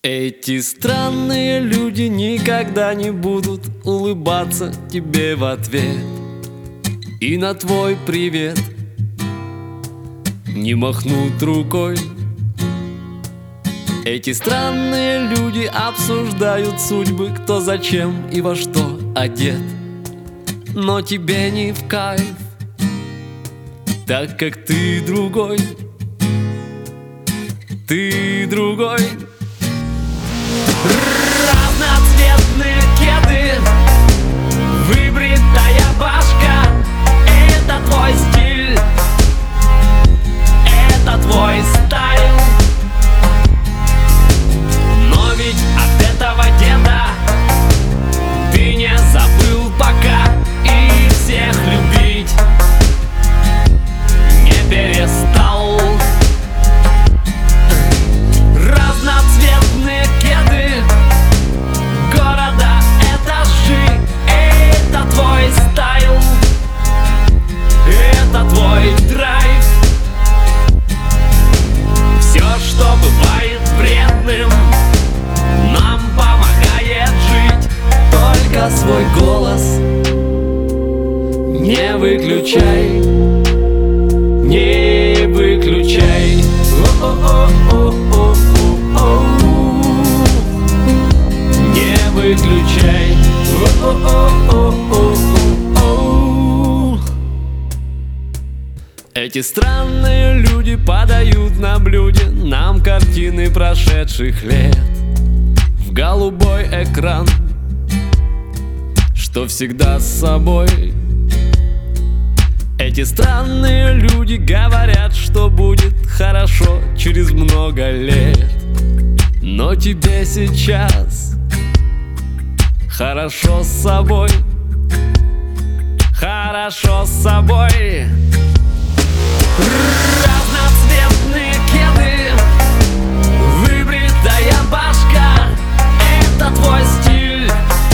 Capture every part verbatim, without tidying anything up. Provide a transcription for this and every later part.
Эти странные люди никогда не будут улыбаться тебе в ответ и на твой привет не махнут рукой. Эти странные люди обсуждают судьбы, кто зачем и во что одет, но тебе не в кайф, так как ты другой, ты другой. Разноцветные кеды, выбритая башка — это твой стиль, это твой стайл. Но ведь от этого деда ты не забыл пока и всех любить не перестал. Разноцветные кеды города — этажи, это твой стайл, это твой драйв. Все, что бывает вредным, нам помогает жить. Только свой голос не выключай, не выключай. О-о-о-о-о. Не выключай. О-о-о-о-о. Эти странные люди подают на блюде нам картины прошедших лет в голубой экран, что всегда с собой. Эти странные люди говорят, что будет хорошо через много лет, но тебе сейчас хорошо с собой, хорошо с собой. Разноцветные кеды, выбритая башка — это твой стиль,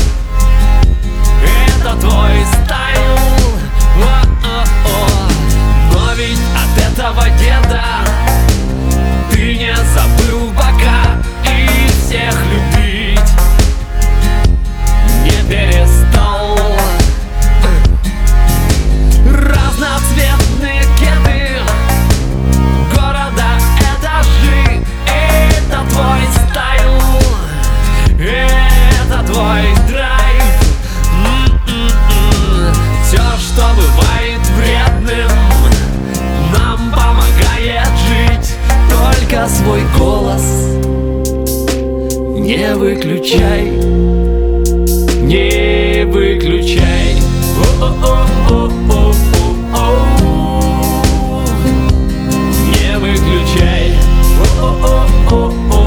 это твой стайл. О-о-о. Но ведь от этого деда ты не забыл пока и всех любить не перестал. Разноцветные кеды города — этажи, это твой стайл, это твой драйв. М-м-м. Все, что бывает вредным, нам помогает жить. Только свой голос не выключай, не выключай. О-о-о-о-о-о. Не выключай. О-о-о-о-о-о.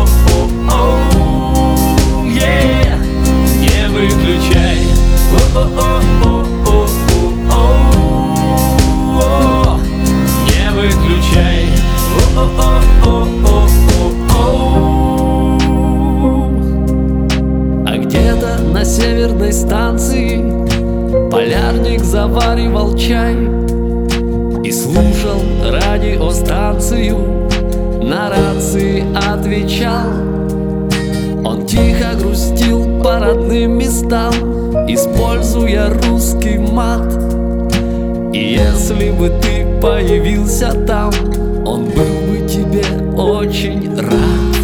Yeah. Не выключай. О-о-о-о-о-о. Не выключай. О-о-о-о-о-о. А где-то на северной станции полярник заваривал чай и слушал радиостанцию, на рации отвечал. Он тихо грустил по родным местам, используя русский мат. И если бы ты появился там, он был бы тебе очень рад.